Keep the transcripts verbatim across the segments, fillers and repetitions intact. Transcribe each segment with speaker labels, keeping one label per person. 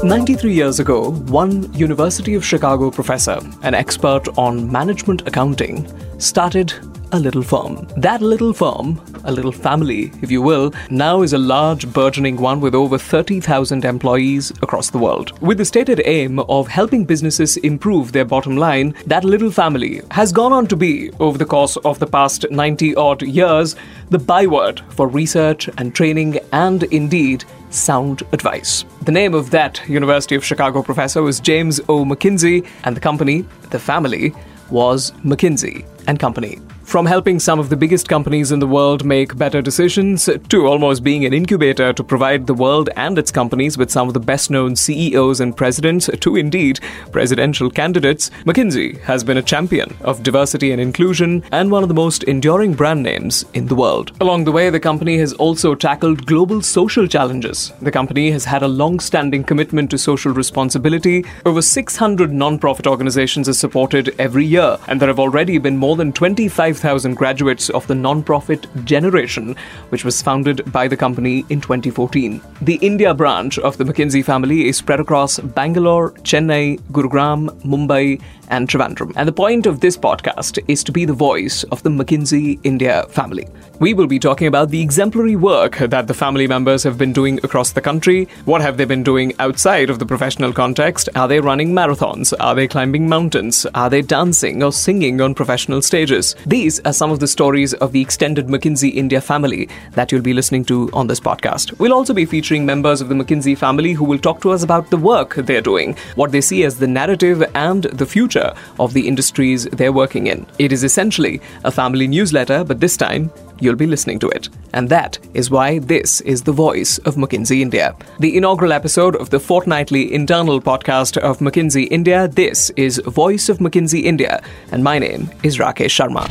Speaker 1: ninety-three years ago, one University of Chicago professor, an expert on management accounting, started a little firm. That little firm, a little family, if you will, now is a large, burgeoning one with over thirty thousand employees across the world. With the stated aim of helping businesses improve their bottom line, that little family has gone on to be, over the course of the past ninety-odd years, the byword for research and training and, indeed, sound advice. The name of that University of Chicago professor was James O. McKinsey, and the company, the family, was McKinsey and Company. From helping some of the biggest companies in the world make better decisions, to almost being an incubator to provide the world and its companies with some of the best-known C E Os and presidents, to indeed presidential candidates, McKinsey has been a champion of diversity and inclusion and one of the most enduring brand names in the world. Along the way, the company has also tackled global social challenges. The company has had a long-standing commitment to social responsibility. Over six hundred non-profit organizations are supported every year, and there have already been more than twenty-five thousand graduates of the non-profit Generation, which was founded by the company in twenty fourteen. The India branch of the McKinsey family is spread across Bangalore, Chennai, Gurugram, Mumbai, and Trivandrum. And the point of this podcast is to be the voice of the McKinsey India family. We will be talking about the exemplary work that the family members have been doing across the country. What have they been doing outside of the professional context? Are they running marathons? Are they climbing mountains? Are they dancing or singing on professional stages? These are some of the stories of the extended McKinsey India family that you'll be listening to on this podcast. We'll also be featuring members of the McKinsey family who will talk to us about the work they're doing, what they see as the narrative and the future of the industries they're working in. It is essentially a family newsletter, but this time you'll be listening to it. And that is why this is the voice of McKinsey India. The inaugural episode of the fortnightly internal podcast of McKinsey India. This is Voice of McKinsey India, and my name is Rakesh Sharma.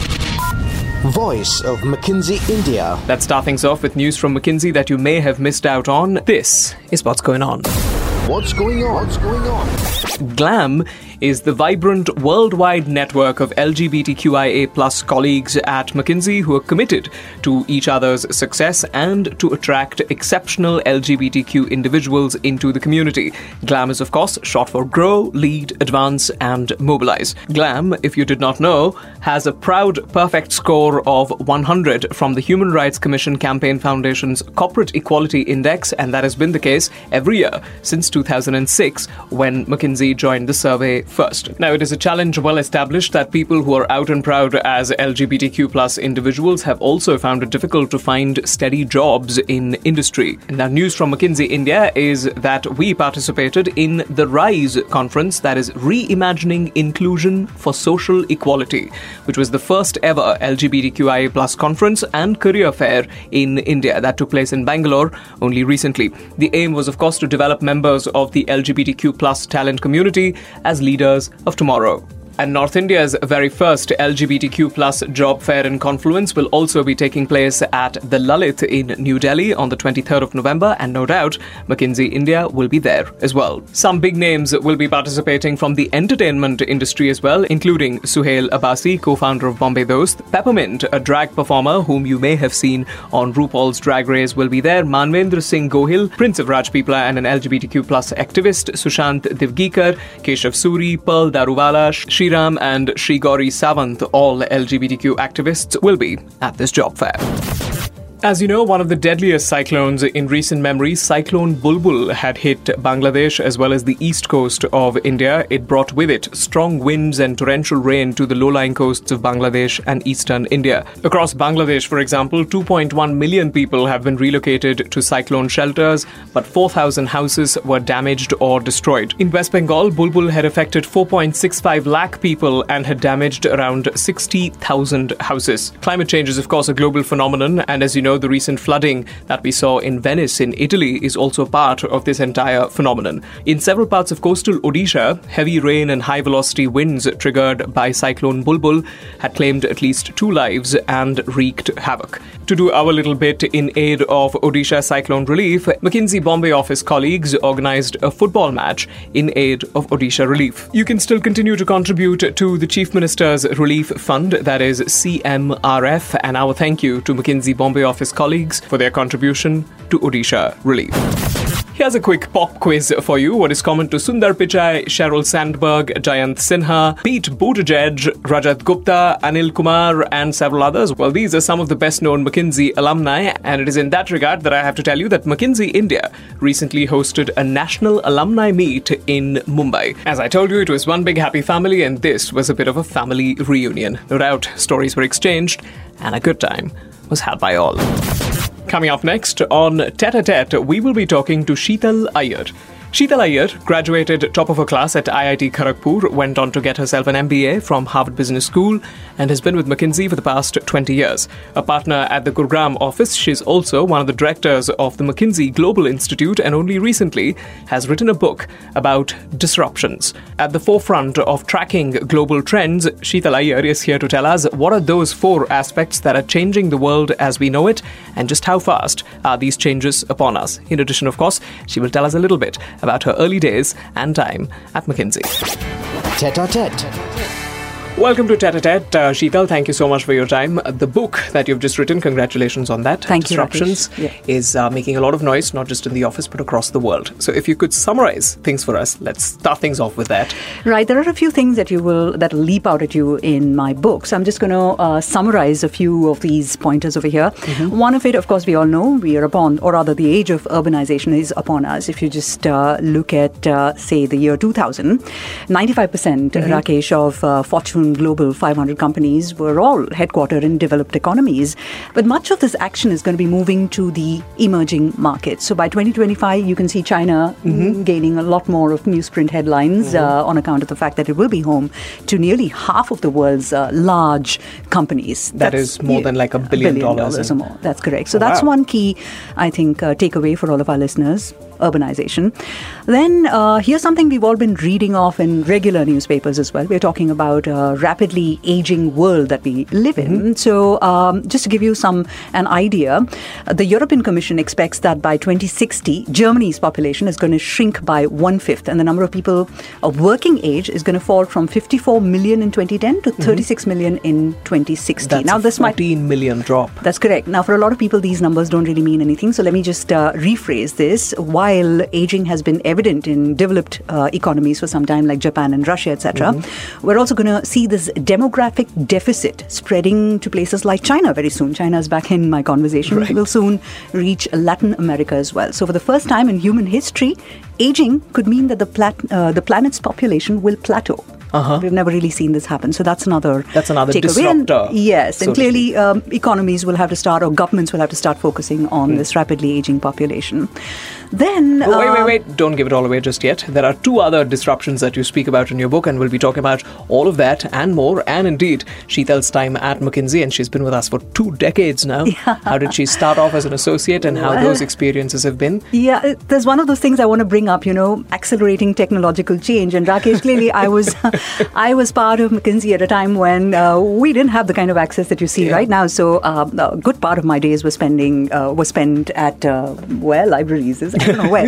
Speaker 2: Voice of McKinsey India.
Speaker 1: Let's start things off with news from McKinsey that you may have missed out on. This is what's going on.
Speaker 2: What's going on? What's going on?
Speaker 1: GLAM is the vibrant worldwide network of L G B T Q I A plus colleagues at McKinsey who are committed to each other's success and to attract exceptional L G B T Q individuals into the community. GLAM is, of course, short for Grow, Lead, Advance, and Mobilize. GLAM, if you did not know, has a proud perfect score of one hundred from the Human Rights Commission Campaign Foundation's Corporate Equality Index, and that has been the case every year since two thousand six, when McKinsey joined the survey first. Now, it is a challenge well established that people who are out and proud as L G B T Q plus individuals have also found it difficult to find steady jobs in industry. And now, news from McKinsey India is that we participated in the RISE conference, that is Reimagining Inclusion for Social Equality, which was the first ever L G B T Q I A plus conference and career fair in India that took place in Bangalore only recently. The aim was, of course, to develop members of the L G B T Q plus talent community as leaders of tomorrow. And North India's very first L G B T Q plus job fair in Confluence will also be taking place at the Lalit in New Delhi on the twenty-third of November, and no doubt McKinsey India will be there as well. Some big names will be participating from the entertainment industry as well, including Suhail Abbasi, co-founder of Bombay Dost. Peppermint, a drag performer whom you may have seen on RuPaul's Drag Race, will be there. Manvendra Singh Gohil, Prince of Rajpipla and an L G B T Q plus activist. Sushant Divgikar, Keshav Suri, Pearl Daruwala, Shriram and Shri Gauri Sawant, all L G B T Q activists, will be at this job fair. As you know, one of the deadliest cyclones in recent memory, Cyclone Bulbul, had hit Bangladesh as well as the east coast of India. It brought with it strong winds and torrential rain to the low-lying coasts of Bangladesh and eastern India. Across Bangladesh, for example, two point one million people have been relocated to cyclone shelters, but four thousand houses were damaged or destroyed. In West Bengal, Bulbul had affected four point six five lakh people and had damaged around sixty thousand houses. Climate change is, of course, a global phenomenon, and as you know, the recent flooding that we saw in Venice in Italy is also part of this entire phenomenon. In several parts of coastal Odisha, heavy rain and high-velocity winds triggered by Cyclone Bulbul had claimed at least two lives and wreaked havoc. To do our little bit in aid of Odisha cyclone relief, McKinsey Bombay office colleagues organized a football match in aid of Odisha relief. You can still continue to contribute to the Chief Minister's Relief Fund, that is C M R F, and our thank you to McKinsey Bombay office colleagues for their contribution to Odisha relief. Here's a quick pop quiz for you. What is common to Sundar Pichai, Sheryl Sandberg, Jayant Sinha, Pete Buttigieg, Rajat Gupta, Anil Kumar, and several others? Well, these are some of the best-known McKinsey alumni, and it is in that regard that I have to tell you that McKinsey India recently hosted a national alumni meet in Mumbai. As I told you, it was one big happy family, and this was a bit of a family reunion. No doubt, stories were exchanged, and a good time was had by all. Coming up next on Tete-a-Tete, we will be talking to Sheetal Iyer. Sheetal Iyer graduated top of her class at I I T Kharagpur, went on to get herself an M B A from Harvard Business School, and has been with McKinsey for the past twenty years. A partner at the Gurugram office, she's also one of the directors of the McKinsey Global Institute, and only recently has written a book about disruptions. At the forefront of tracking global trends, Sheetal Iyer is here to tell us what are those four aspects that are changing the world as we know it, and just how fast are these changes upon us. In addition, of course, she will tell us a little bit about her early days and time at McKinsey.
Speaker 2: Tete-a-Tete.
Speaker 1: Welcome to Tete-a-Tete. Uh, Sheetal, thank you so much for your time. The book that you've just written, congratulations on that.
Speaker 3: Thank
Speaker 1: Disruptions
Speaker 3: you, Rakesh. Yeah.
Speaker 1: is uh, making a lot of noise, not just in the office, but across the world. So if you could summarize things for us, let's start things off with that.
Speaker 3: Right. There are a few things that you will that leap out at you in my book. So I'm just going to uh, summarize a few of these pointers over here. Mm-hmm. One of it, of course, we all know we are upon, or rather the age of urbanization is upon us. If you just uh, look at, uh, say, the year two thousand, ninety-five percent, mm-hmm. Rakesh, of uh, Fortune Global five hundred companies were all headquartered in developed economies. But much of this action is going to be moving to the emerging markets. So by twenty twenty-five, you can see China mm-hmm. gaining a lot more of newsprint headlines mm-hmm. uh, on account of the fact that it will be home to nearly half of the world's uh, large companies.
Speaker 1: That
Speaker 3: That's,
Speaker 1: is more than like a billion,
Speaker 3: billion
Speaker 1: dollars,
Speaker 3: dollars or more. That's correct. So
Speaker 1: oh,
Speaker 3: that's
Speaker 1: wow.
Speaker 3: one key, I think, uh, takeaway for all of our listeners. Urbanization. Then uh, here's something we've all been reading off in regular newspapers as well. We're talking about a rapidly aging world that we live in. Mm-hmm. So um, just to give you some an idea, the European Commission expects that by twenty sixty, Germany's population is going to shrink by one-fifth, and the number of people of working age is going to fall from fifty-four million in twenty ten to thirty-six mm-hmm. million in twenty sixty.
Speaker 1: That's
Speaker 3: now,
Speaker 1: a
Speaker 3: this
Speaker 1: fourteen
Speaker 3: might,
Speaker 1: million drop.
Speaker 3: That's correct. Now, for a lot of people, these numbers don't really mean anything. So let me just uh, rephrase this. While aging has been evident in developed uh, economies for some time, like Japan and Russia, et cetera, mm-hmm. we're also going to see this demographic deficit spreading to places like China very soon. China is back in my conversation.
Speaker 1: Right.
Speaker 3: Will soon reach Latin America as well. So for the first time in human history, aging could mean that the, plat- uh, the planet's population will plateau. Uh-huh. We've never really seen this happen. So that's another
Speaker 1: That's another
Speaker 3: takeaway.
Speaker 1: disruptor.
Speaker 3: And, yes.
Speaker 1: So
Speaker 3: and clearly um, economies will have to start, or governments will have to start focusing on mm. this rapidly aging population. Then...
Speaker 1: Oh, wait,
Speaker 3: uh,
Speaker 1: wait, wait. Don't give it all away just yet. There are two other disruptions that you speak about in your book, and we'll be talking about all of that and more, and indeed Sheetal's time at McKinsey, and she's been with us for two decades now. Yeah. How did she start off as an associate, and how well, those experiences have been?
Speaker 3: Yeah, there's one of those things I want to bring up, you know, accelerating technological change. And Rakesh, clearly I was I was part of McKinsey at a time when uh, we didn't have the kind of access that you see yeah. right now. So uh, a good part of my days was spending uh, was spent at, uh, well, libraries. I don't know where.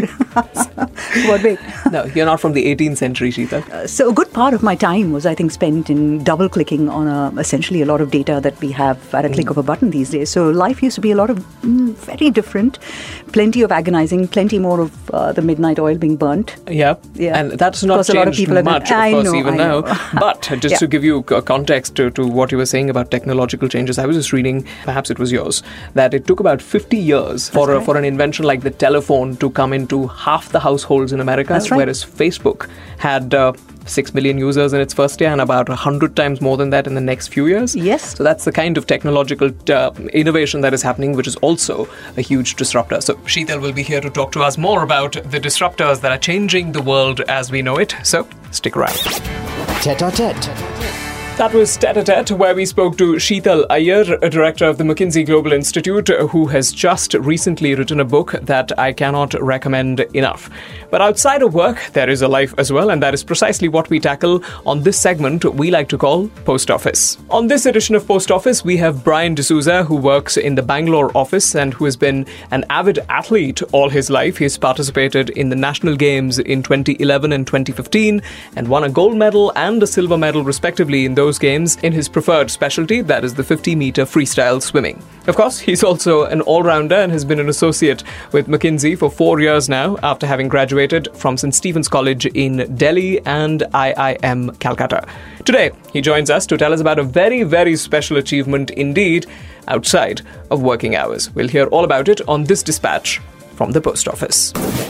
Speaker 3: What way?
Speaker 1: No, you're not from the eighteenth century, Sheetal.
Speaker 3: Uh, so a good part of my time was, I think, spent in double-clicking on a, essentially a lot of data that we have at a click mm. of a button these days. So life used to be a lot of mm, very different, plenty of agonizing, plenty more of uh, the midnight oil being burnt.
Speaker 1: Yeah, yeah. And that's not changed a lot of people much, been, of course, know, even now. But just yeah. to give you a context to, to what you were saying about technological changes, I was just reading, perhaps it was yours, that it took about fifty years for a, for an invention like the telephone to come into half the households in America,
Speaker 3: That's right.
Speaker 1: whereas Facebook had uh, six million users in its first year and about one hundred times more than that in the next few years.
Speaker 3: Yes.
Speaker 1: So that's the kind of technological uh, innovation that is happening, which is also a huge disruptor. So Sheetal will be here to talk to us more about the disruptors that are changing the world as we know it. So stick around.
Speaker 2: Tete-a-Tete.
Speaker 1: That was Tete-a-Tete, where we spoke to Sheetal Iyer, a director of the McKinsey Global Institute, who has just recently written a book that I cannot recommend enough. But outside of work, there is a life as well, and that is precisely what we tackle on this segment we like to call Post Office. On this edition of Post Office, we have Brian D'Souza, who works in the Bangalore office and who has been an avid athlete all his life. He's participated in the National Games in twenty eleven and twenty fifteen and won a gold medal and a silver medal, respectively, in those those games in his preferred specialty, that is the fifty meter freestyle swimming. Of course, he's also an all-rounder and has been an associate with McKinsey for four years now after having graduated from Saint Stephen's College in Delhi and I I M Calcutta. Today, he joins us to tell us about a very, very special achievement indeed outside of working hours. We'll hear all about it on this dispatch from the post office.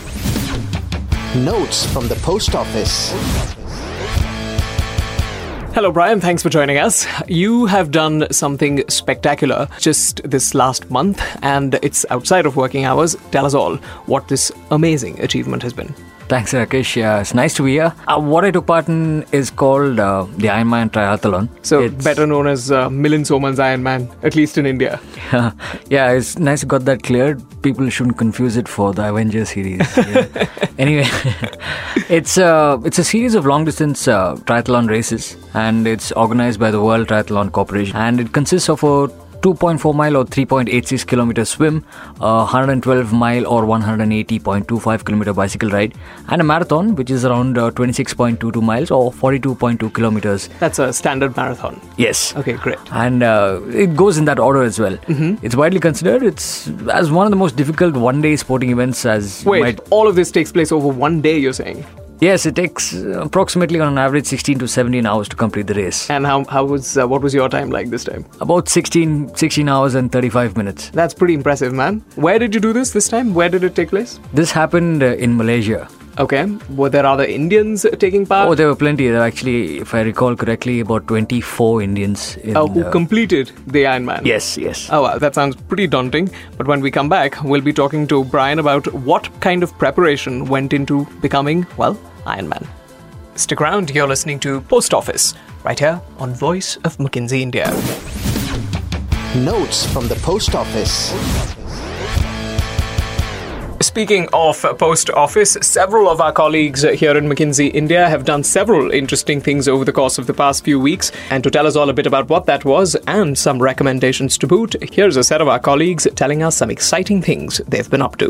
Speaker 2: Notes from the post office.
Speaker 1: Hello, Brian. Thanks for joining us. You have done something spectacular just this last month, and it's outside of working hours. Tell us all what this amazing achievement has been.
Speaker 4: Thanks, Rakesh. Uh, it's nice to be here. Uh, what I took part in is called uh, the Ironman Triathlon.
Speaker 1: So,
Speaker 4: it's
Speaker 1: better known as uh, Milind Soman's Ironman, at least in India.
Speaker 4: Yeah, it's nice you got that cleared. People shouldn't confuse it for the Avengers series. Yeah. Anyway, it's, uh, it's a series of long-distance uh, triathlon races, and it's organized by the World Triathlon Corporation. And it consists of a two point four mile or three point eight six kilometer swim, a one hundred twelve mile or one hundred eighty point two five kilometer bicycle ride, and a marathon, which is around uh, twenty-six point two two miles or forty-two point two kilometers.
Speaker 1: That's a standard marathon.
Speaker 4: Yes.
Speaker 1: Okay, great.
Speaker 4: And uh, it goes in that order as well. Mm-hmm. It's widely considered it's as one of the most difficult one-day sporting events as...
Speaker 1: Wait,
Speaker 4: might...
Speaker 1: all of this takes place over one day, you're saying?
Speaker 4: Yes, it takes approximately on an average sixteen to seventeen hours to complete the race.
Speaker 1: And how how was uh, what was your time like this time?
Speaker 4: About sixteen, sixteen hours and thirty-five minutes.
Speaker 1: That's pretty impressive, man. Where did you do this this time? Where did it take place?
Speaker 4: This happened uh, in Malaysia.
Speaker 1: Okay. Were there other Indians taking part?
Speaker 4: Oh, there were plenty. There were actually, if I recall correctly, about twenty-four Indians. In,
Speaker 1: oh, who
Speaker 4: uh,
Speaker 1: completed the Ironman?
Speaker 4: Yes, yes.
Speaker 1: Oh, wow, that sounds pretty daunting. But when we come back, we'll be talking to Brian about what kind of preparation went into becoming, well, Ironman. Stick around, you're listening to Post Office, right here on Voice of McKinsey India.
Speaker 2: Notes from the post office.
Speaker 1: Speaking of post office, several of our colleagues here in McKinsey India have done several interesting things over the course of the past few weeks. And to tell us all a bit about what that was and some recommendations to boot, here's a set of our colleagues telling us some exciting things they've been up to.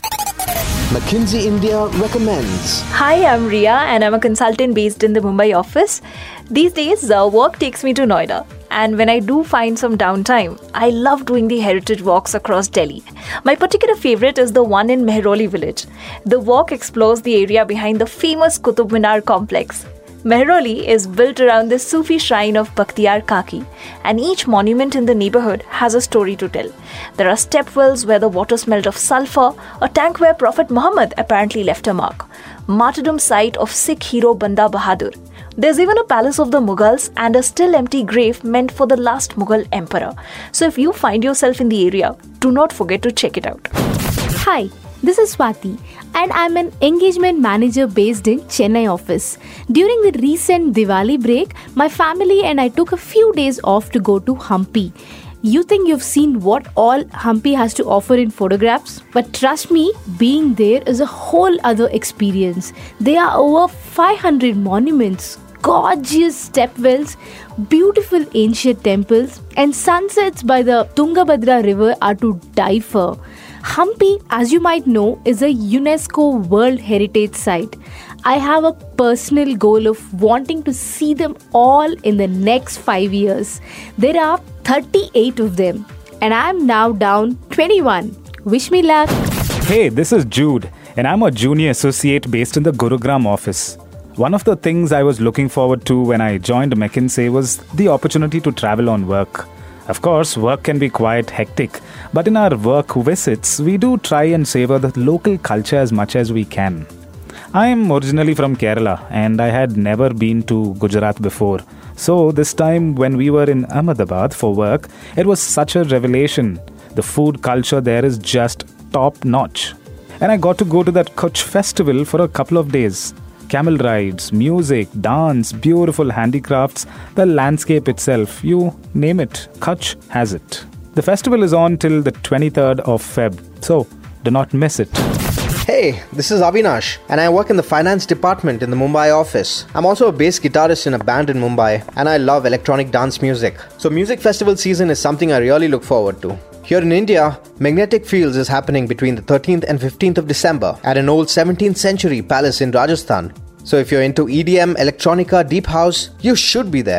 Speaker 2: McKinsey India recommends.
Speaker 5: Hi, I'm Ria and I'm a consultant based in the Mumbai office. These days, uh, work takes me to Noida. And when I do find some downtime, I love doing the heritage walks across Delhi. My particular favorite is the one in Mehrauli village. The walk explores the area behind the famous Qutub Minar complex. Mehrauli is built around the Sufi shrine of Bakhtiyar Kaki, and each monument in the neighborhood has a story to tell. There are stepwells where the water smelled of sulfur, a tank where Prophet Muhammad apparently left a mark, martyrdom site of Sikh hero Banda Bahadur. There's even a palace of the Mughals and a still empty grave meant for the last Mughal emperor. So if you find yourself in the area, do not forget to check it out.
Speaker 6: Hi, this is Swati and I'm an engagement manager based in Chennai office. During the recent Diwali break, my family and I took a few days off to go to Hampi. You think you've seen what all Hampi has to offer in photographs? But trust me, being there is a whole other experience. There are over five hundred monuments, gorgeous stepwells, beautiful ancient temples, and sunsets by the Tungabhadra river are to die for. Hampi, as you might know, is a UNESCO World Heritage Site. I have a personal goal of wanting to see them all in the next five years. There are thirty-eight of them, and I'm now down twenty-one. Wish me luck.
Speaker 7: Hey, this is Jude, and I'm a junior associate based in the Gurugram office. One of the things I was looking forward to when I joined McKinsey was the opportunity to travel on work. Of course, work can be quite hectic, but in our work visits, we do try and savor the local culture as much as we can. I am originally from Kerala and I had never been to Gujarat before. So this time when we were in Ahmedabad for work, it was such a revelation. The food culture there is just top notch. And I got to go to that Kutch festival for a couple of days. Camel rides, music, dance, beautiful handicrafts, the landscape itself, you name it, Kutch has it. The festival is on till the twenty-third of February, so do not miss it.
Speaker 8: Hey, this is Avinash and I work in the finance department in the Mumbai office. I'm also a bass guitarist in a band in Mumbai and I love electronic dance music. So music festival season is something I really look forward to. Here in India, Magnetic Fields is happening between the thirteenth and fifteenth of December at an old seventeenth century palace in Rajasthan. So if you're into E D M, electronica, deep house, you should be there.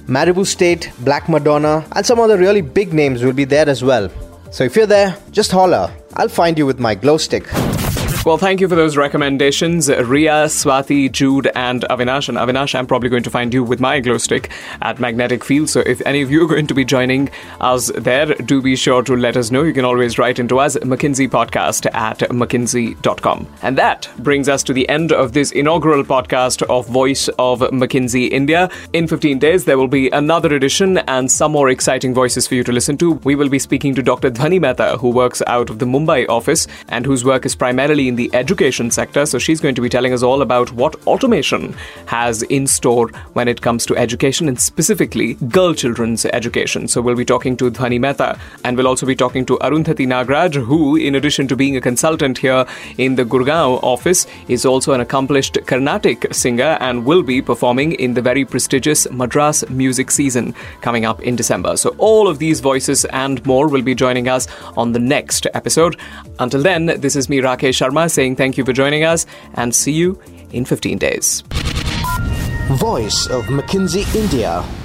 Speaker 8: Maribu State, Black Madonna, and some other really big names will be there as well. So if you're there, just holler. I'll find you with my glow stick.
Speaker 1: Well, thank you for those recommendations, Ria, Swati, Jude, and Avinash. And Avinash, I'm probably going to find you with my glow stick at Magnetic Field. So if any of you are going to be joining us there, do be sure to let us know. You can always write into us, McKinsey Podcast at mckinsey dot com. And that brings us to the end of this inaugural podcast of Voice of McKinsey India. In fifteen days, there will be another edition and some more exciting voices for you to listen to. We will be speaking to Doctor Dhvani Mehta, who works out of the Mumbai office and whose work is primarily in the education sector. So she's going to be telling us all about what automation has in store when it comes to education, and specifically girl children's education. So we'll be talking to Dhvani Mehta, and we'll also be talking to Arundhati Nagraj, who, in addition to being a consultant here in the Gurgaon office, is also an accomplished Carnatic singer and will be performing in the very prestigious Madras music season coming up in December. So all of these voices and more will be joining us on the next episode. Until then, this is me, Rakesh Sharma, saying thank you for joining us and see you in fifteen days.
Speaker 2: Voice of McKinsey India.